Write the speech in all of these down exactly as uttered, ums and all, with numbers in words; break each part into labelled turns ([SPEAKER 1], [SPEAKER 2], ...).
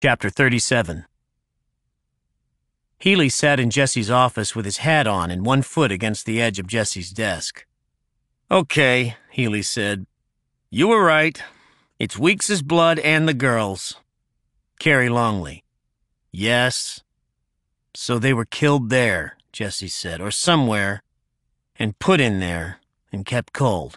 [SPEAKER 1] Chapter thirty-seven. Healy sat in Jesse's office with his hat on and one foot against the edge of Jesse's desk. "Okay," Healy said. "You were right. It's Weeks's blood and the girls." Carrie Longley. "Yes." "So they were killed there," Jesse said, "or somewhere, and put in there, and kept cold."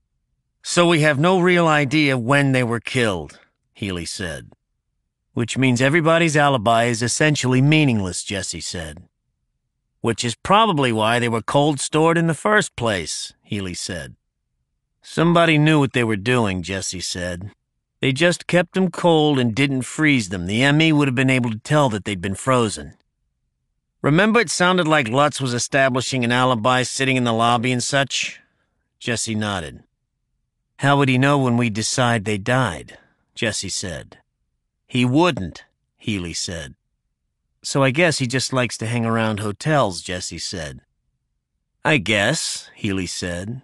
[SPEAKER 1] "So we have no real idea when they were killed," Healy said. "Which means everybody's alibi is essentially meaningless," Jesse said. "Which is probably why they were cold stored in the first place," Healy said. "Somebody knew what they were doing," Jesse said. "They just kept them cold and didn't freeze them. The M E would have been able to tell that they'd been frozen." "Remember it sounded like Lutz was establishing an alibi sitting in the lobby and such?" Jesse nodded. "How would he know when we decide they died?" Jesse said. "He wouldn't," Healy said. "So I guess he just likes to hang around hotels," Jesse said. "I guess," Healy said.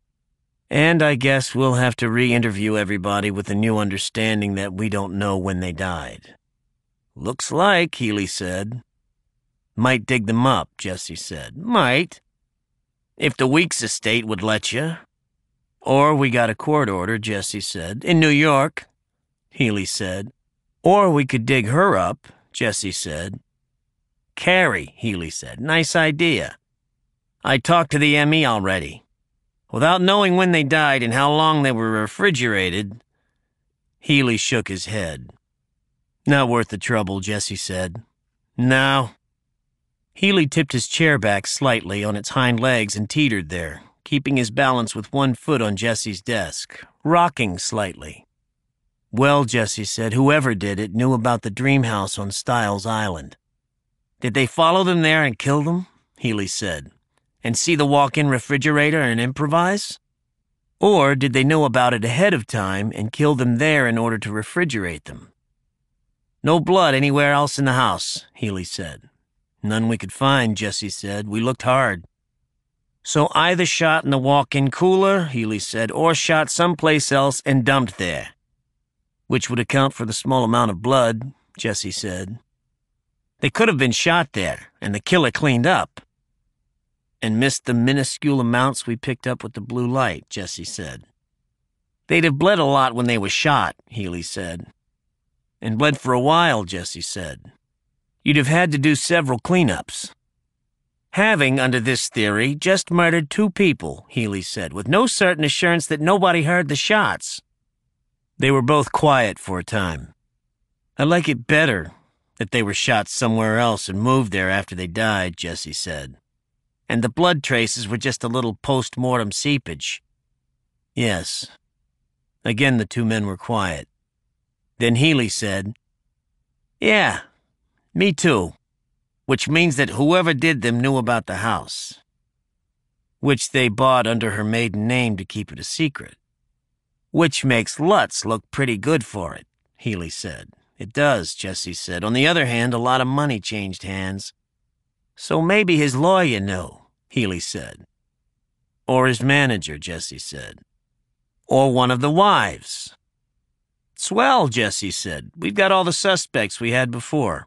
[SPEAKER 1] "And I guess we'll have to re-interview everybody with the new understanding that we don't know when they died." "Looks like," Healy said. "Might dig them up," Jesse said. "Might. If the Weeks estate would let you." "Or we got a court order," Jesse said. "In New York," Healy said. "Or we could dig her up," Jesse said. "Carrie," Healy said. "Nice idea. I talked to the M E already. Without knowing when they died and how long they were refrigerated." Healy shook his head. "Not worth the trouble," Jesse said. "No." Healy tipped his chair back slightly on its hind legs and teetered there, keeping his balance with one foot on Jesse's desk, rocking slightly. "Well," Jesse said, "whoever did it knew about the dream house on Styles Island." "Did they follow them there and kill them?" Healy said. "And see the walk-in refrigerator and improvise? Or did they know about it ahead of time and kill them there in order to refrigerate them?" "No blood anywhere else in the house," Healy said. "None we could find," Jesse said. "We looked hard." "So either shot in the walk-in cooler," Healy said, "or shot someplace else and dumped there." "Which would account for the small amount of blood," Jesse said. "They could have been shot there, and the killer cleaned up." "And missed the minuscule amounts we picked up with the blue light," Jesse said. "They'd have bled a lot when they were shot," Healy said. "And bled for a while," Jesse said. "You'd have had to do several cleanups." "Having, under this theory, just murdered two people," Healy said, "with no certain assurance that nobody heard the shots." They were both quiet for a time. "I like it better that they were shot somewhere else and moved there after they died," Jesse said. "And the blood traces were just a little post-mortem seepage." "Yes." Again the two men were quiet. Then Healy said, "Yeah, me too. Which means that whoever did them knew about the house. Which they bought under her maiden name to keep it a secret. Which makes Lutz look pretty good for it," Healy said. "It does," Jesse said. "On the other hand, a lot of money changed hands." "So maybe his lawyer knew," Healy said. "Or his manager," Jesse said. "Or one of the wives." "Swell," Jesse said. "We've got all the suspects we had before."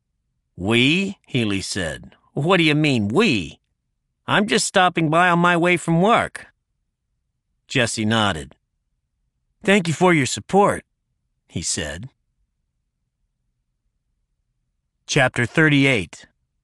[SPEAKER 1] "We?" Healy said. "What do you mean, we? I'm just stopping by on my way from work." Jesse nodded. "Thank you for your support," he said. Chapter thirty-eight.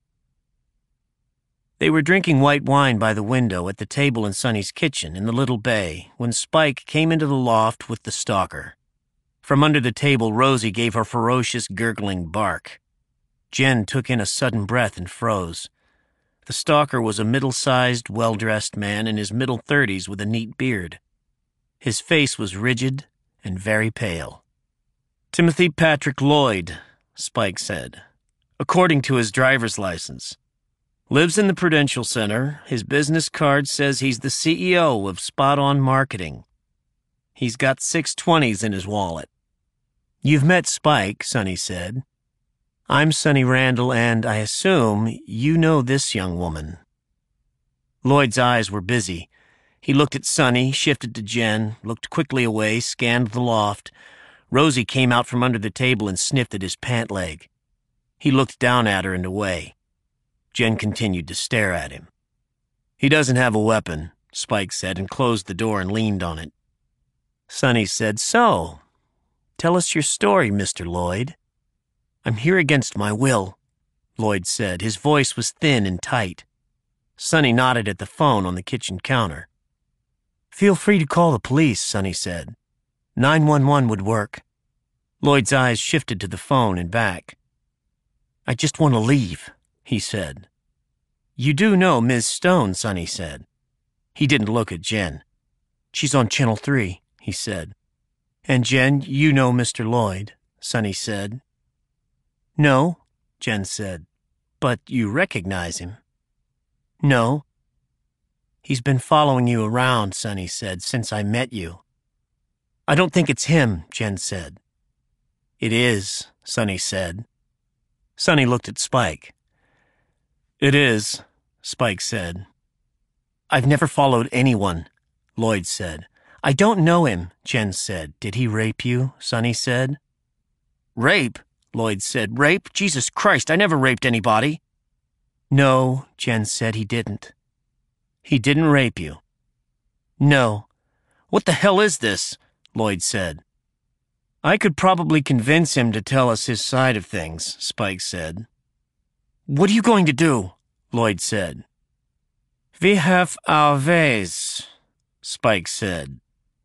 [SPEAKER 1] They were drinking white wine by the window at the table in Sonny's kitchen in the little bay when Spike came into the loft with the stalker. From under the table, Rosie gave her ferocious, gurgling bark. Jen took in a sudden breath and froze. The stalker was a middle-sized, well-dressed man in his middle thirties with a neat beard. His face was rigid and very pale. "Timothy Patrick Lloyd," Spike said, "according to his driver's license. Lives in the Prudential Center. His business card says he's the C E O of Spot On Marketing. He's got six twenties in his wallet." "You've met Spike," Sonny said. "I'm Sonny Randall, and I assume you know this young woman." Lloyd's eyes were busy. He looked at Sonny, shifted to Jen, looked quickly away, scanned the loft, Rosie came out from under the table and sniffed at his pant leg. He looked down at her and away. Jen continued to stare at him. "He doesn't have a weapon," Spike said, and closed the door and leaned on it. Sonny said, "So, tell us your story, Mister Lloyd." "I'm here against my will," Lloyd said. His voice was thin and tight. Sonny nodded at the phone on the kitchen counter. "Feel free to call the police," Sonny said. nine one one would work." Lloyd's eyes shifted to the phone and back. "I just want to leave," he said. "You do know Miz Stone," Sonny said. He didn't look at Jen. "She's on Channel three, he said. "And Jen, you know Mister Lloyd," Sonny said. "No," Jen said. "But you recognize him." "No." "He's been following you around," Sonny said, "since I met you." "I don't think it's him," Jen said. "It is," Sonny said. Sonny looked at Spike. "It is," Spike said. "I've never followed anyone," Lloyd said. "I don't know him," Jen said. "Did he rape you?" Sonny said. "Rape?" Lloyd said. "Rape? Jesus Christ, I never raped anybody." "No," Jen said, "he didn't." "He didn't rape you?" "No." "What the hell is this?" Lloyd said. "I could probably convince him to tell us his side of things," Spike said. "What are you going to do?" Lloyd said. "We have our ways," Spike said.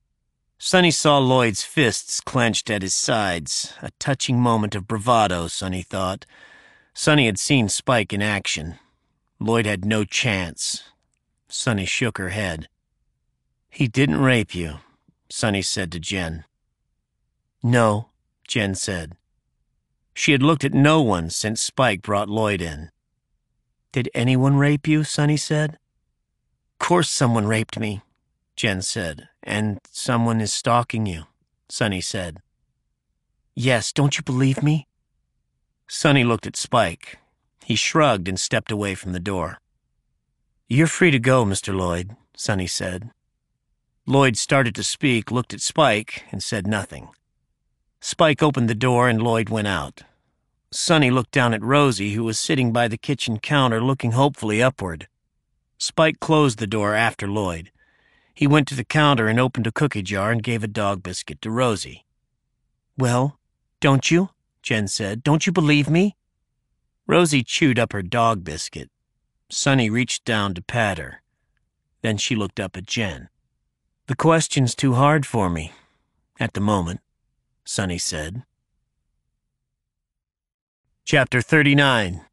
[SPEAKER 1] Sonny saw Lloyd's fists clenched at his sides, a touching moment of bravado, Sonny thought. Sonny had seen Spike in action. Lloyd had no chance. Sonny shook her head. "He didn't rape you," Sonny said to Jen. "No," Jen said. She had looked at no one since Spike brought Lloyd in. "Did anyone rape you?" Sonny said. "Course someone raped me," Jen said. "And someone is stalking you," Sonny said. "Yes, don't you believe me?" Sonny looked at Spike. He shrugged and stepped away from the door. "You're free to go, Mister Lloyd," Sonny said. Lloyd started to speak, looked at Spike, and said nothing. Spike opened the door and Lloyd went out. Sonny looked down at Rosie, who was sitting by the kitchen counter looking hopefully upward. Spike closed the door after Lloyd. He went to the counter and opened a cookie jar and gave a dog biscuit to Rosie. "Well, don't you?" Jen said. "Don't you believe me?" Rosie chewed up her dog biscuit. Sonny reached down to pat her. Then she looked up at Jen. "The question's too hard for me, at the moment," Sonny said. Chapter thirty-nine.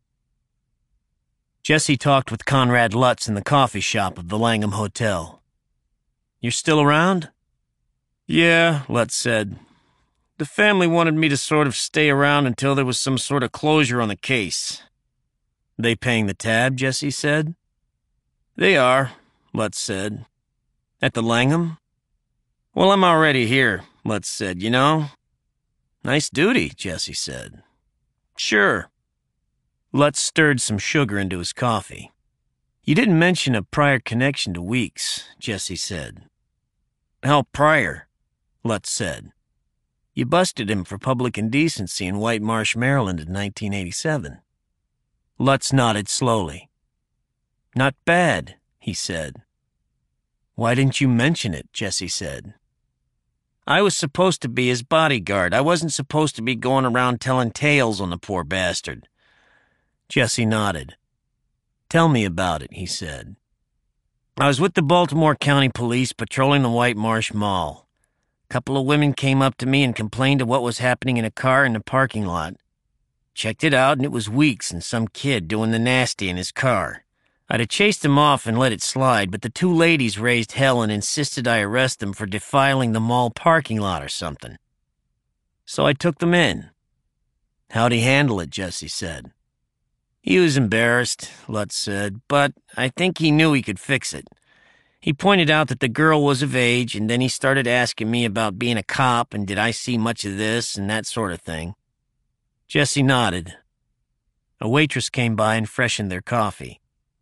[SPEAKER 1] Jesse talked with Conrad Lutz in the coffee shop of the Langham Hotel. "You're still around?" "Yeah," Lutz said. "The family wanted me to sort of stay around until there was some sort of closure on the case." "They paying the tab?" Jesse said. "They are," Lutz said. "At the Langham?" "Well, I'm already here," Lutz said, "you know." "Nice duty," Jesse said. "Sure." Lutz stirred some sugar into his coffee. "You didn't mention a prior connection to Weeks," Jesse said. "How prior?" Lutz said. "You busted him for public indecency in White Marsh, Maryland in nineteen eighty-seven. Lutz nodded slowly. "Not bad," he said. "Why didn't you mention it?" Jesse said. "I was supposed to be his bodyguard. I wasn't supposed to be going around telling tales on the poor bastard." Jesse nodded. "Tell me about it," he said. "I was with the Baltimore County Police patrolling the White Marsh Mall. A couple of women came up to me and complained of what was happening in a car in the parking lot. Checked it out, and it was Weeks and some kid doing the nasty in his car. I'd have chased him off and let it slide, but the two ladies raised hell and insisted I arrest them for defiling the mall parking lot or something. So I took them in." "How'd he handle it?" Jesse said. "He was embarrassed," Lutz said, "but I think he knew he could fix it. He pointed out that the girl was of age, and then he started asking me about being a cop and did I see much of this and that sort of thing." Jesse nodded. A waitress came by and freshened their coffee.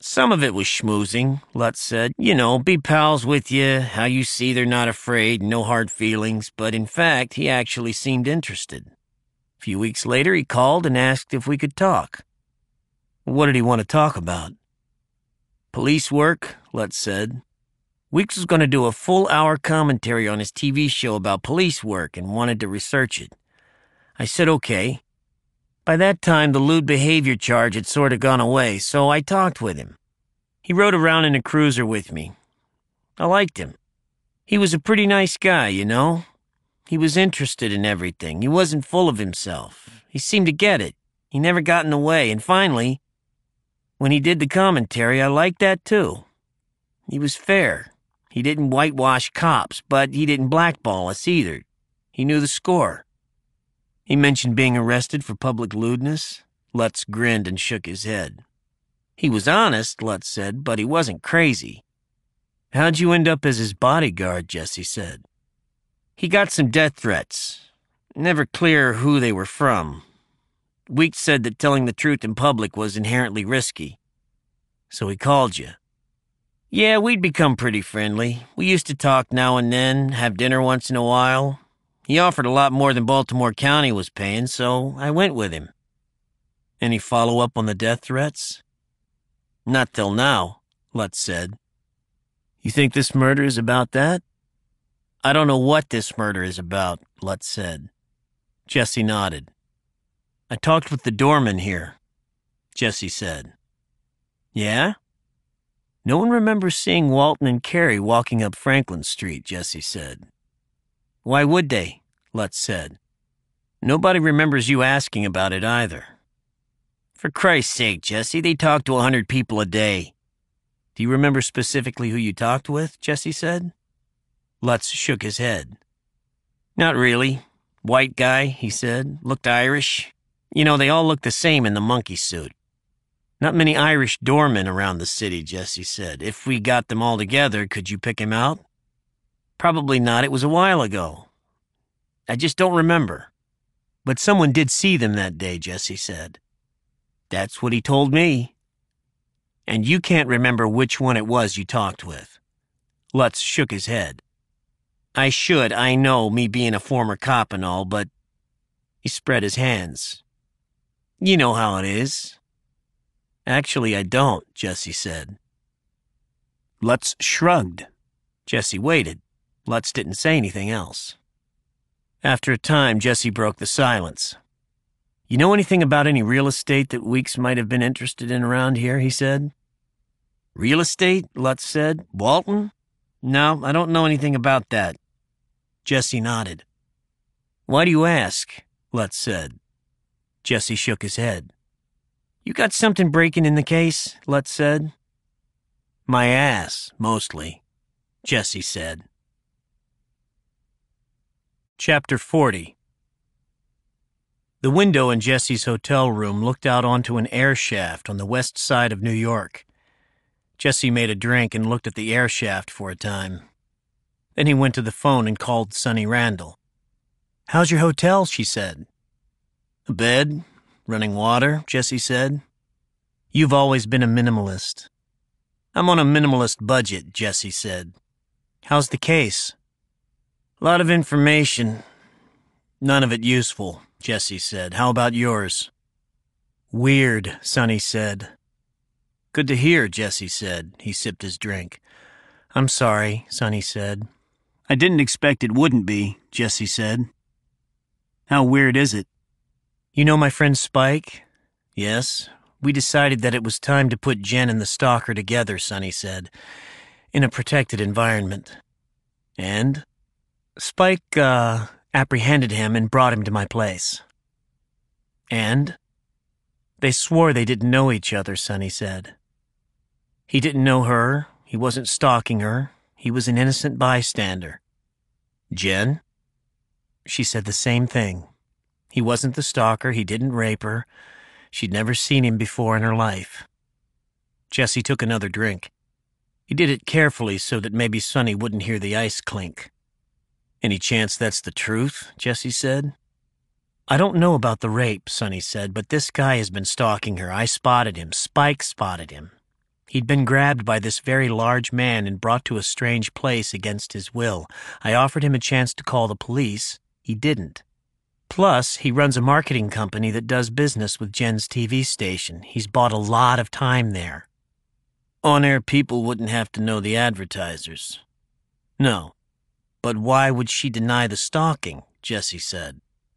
[SPEAKER 1] Some of it was schmoozing, Lutz said. You know, be pals with you, how you see they're not afraid, no hard feelings, but in fact, he actually seemed interested. A few weeks later, he called and asked if we could talk. What did he want to talk about? Police work, Lutz said. Weeks was going to do a full-hour commentary on his T V show about police work and wanted to research it. I said okay. By that time, the lewd behavior charge had sort of gone away, so I talked with him. He rode around in a cruiser with me. I liked him. He was a pretty nice guy, you know. He was interested in everything. He wasn't full of himself. He seemed to get it. He never got in the way, and finally, when he did the commentary, I liked that too. He was fair. He didn't whitewash cops, but he didn't blackball us either. He knew the score. He mentioned being arrested for public lewdness. Lutz grinned and shook his head. He was honest, Lutz said, but he wasn't crazy. How'd you end up as his bodyguard, Jesse said. He got some death threats. Never clear who they were from. Weeks said that telling the truth in public was inherently risky. So he called you. Yeah, we'd become pretty friendly. We used to talk now and then, have dinner once in a while. He offered a lot more than Baltimore County was paying, so I went with him. Any follow-up on the death threats? Not till now, Lutz said. You think this murder is about that? I don't know what this murder is about, Lutz said. Jesse nodded. I talked with the doorman here, Jesse said. Yeah? No one remembers seeing Walton and Carey walking up Franklin Street, Jesse said. Why would they? Lutz said. Nobody remembers you asking about it either. For Christ's sake, Jesse, they talk to a hundred people a day. Do you remember specifically who you talked with? Jesse said. Lutz shook his head. Not really. White guy, he said. Looked Irish. You know, they all look the same in the monkey suit. Not many Irish doormen around the city, Jesse said. If we got them all together, could you pick him out? Probably not. It was a while ago. I just don't remember. But someone did see them that day, Jesse said. That's what he told me. And you can't remember which one it was you talked with. Lutz shook his head. I should, I know, me being a former cop and all, but he spread his hands. You know how it is. Actually, I don't, Jesse said. Lutz shrugged. Jesse waited. Lutz didn't say anything else. After a time, Jesse broke the silence. You know anything about any real estate that Weeks might have been interested in around here, he said. Real estate? Lutz said. Walton? No, I don't know anything about that. Jesse nodded. Why do you ask? Lutz said. Jesse shook his head. You got something breaking in the case? Lutz said. My ass, mostly, Jesse said. Chapter forty. The window in Jesse's hotel room looked out onto an air shaft on the west side of New York. Jesse made a drink and looked at the air shaft for a time. Then he went to the phone and called Sonny Randall. How's your hotel? She said. A bed, running water, Jesse said. You've always been a minimalist. I'm on a minimalist budget, Jesse said. How's the case? A lot of information. None of it useful, Jesse said. How about yours? Weird, Sonny said. Good to hear, Jesse said. He sipped his drink. I'm sorry, Sonny said. I didn't expect it wouldn't be, Jesse said. How weird is it? You know my friend Spike? Yes. We decided that it was time to put Jen and the stalker together, Sonny said, in a protected environment. And? Spike, uh, apprehended him and brought him to my place. And? They swore they didn't know each other, Sonny said. He didn't know her. He wasn't stalking her. He was an innocent bystander. Jen? She said the same thing. He wasn't the stalker. He didn't rape her. She'd never seen him before in her life. Jesse took another drink. He did it carefully so that maybe Sonny wouldn't hear the ice clink. Any chance that's the truth? Jesse said. I don't know about the rape, Sonny said, but this guy has been stalking her. I spotted him. Spike spotted him. He'd been grabbed by this very large man and brought to a strange place against his will. I offered him a chance to call the police. He didn't. Plus, he runs a marketing company that does business with Jen's T V station. He's bought a lot of time there. On-air people wouldn't have to know the advertisers. No. But why would she deny the stalking? Jesse said.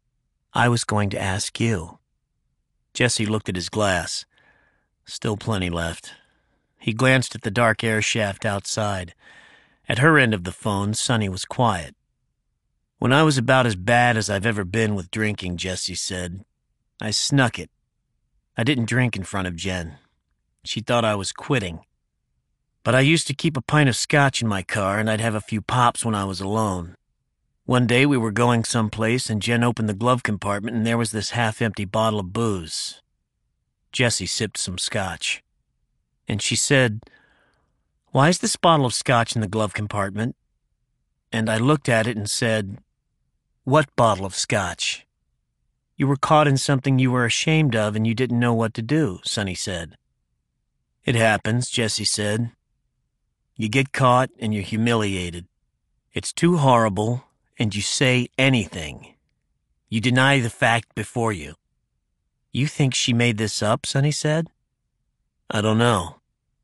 [SPEAKER 1] I was going to ask you. Jesse looked at his glass. Still plenty left. He glanced at the dark air shaft outside. At her end of the phone, Sonny was quiet. When I was about as bad as I've ever been with drinking, Jesse said, I snuck it. I didn't drink in front of Jen. She thought I was quitting. But I used to keep a pint of scotch in my car, and I'd have a few pops when I was alone. One day we were going someplace, and Jen opened the glove compartment, and there was this half-empty bottle of booze. Jesse sipped some scotch. And she said, Why is this bottle of scotch in the glove compartment? And I looked at it and said, What bottle of scotch? You were caught in something you were ashamed of and you didn't know what to do, Sonny said. It happens, Jesse said. You get caught and you're humiliated. It's too horrible, and you say anything. You deny the fact before you. You think she made this up, Sonny said. I don't know.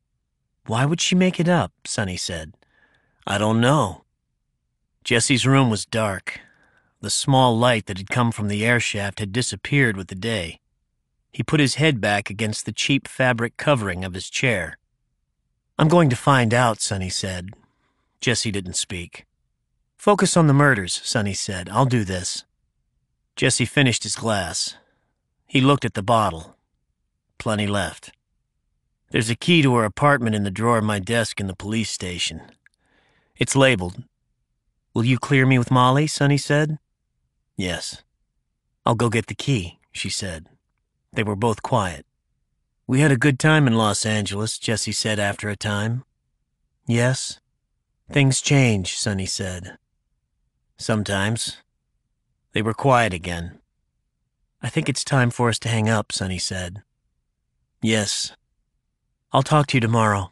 [SPEAKER 1] Why would she make it up? Sonny said. I don't know. Jesse's room was dark. The small light that had come from the air shaft had disappeared with the day. He put his head back against the cheap fabric covering of his chair. I'm going to find out, Sonny said. Jesse didn't speak. Focus on the murders, Sonny said. I'll do this. Jesse finished his glass. He looked at the bottle. Plenty left. There's a key to her apartment in the drawer of my desk in the police station. It's labeled. Will you clear me with Molly? Sonny said. Yes. I'll go get the key, she said. They were both quiet. We had a good time in Los Angeles, Jesse said after a time. Yes. Things change, Sonny said. Sometimes. They were quiet again. I think it's time for us to hang up, Sonny said. Yes. I'll talk to you tomorrow.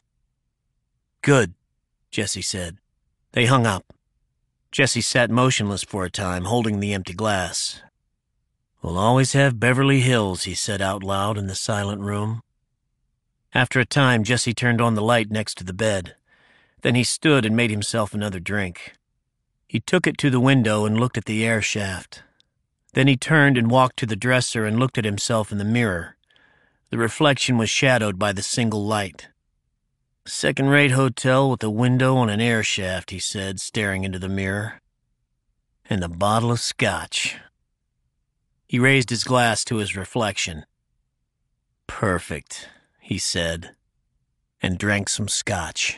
[SPEAKER 1] Good, Jesse said. They hung up. Jesse sat motionless for a time, holding the empty glass. We'll always have Beverly Hills, he said out loud in the silent room. After a time, Jesse turned on the light next to the bed. Then he stood and made himself another drink. He took it to the window and looked at the air shaft. Then he turned and walked to the dresser and looked at himself in the mirror. The reflection was shadowed by the single light. Second-rate hotel with a window on an air shaft, he said, staring into the mirror. And a bottle of scotch. He raised his glass to his reflection. Perfect, he said, and drank some scotch.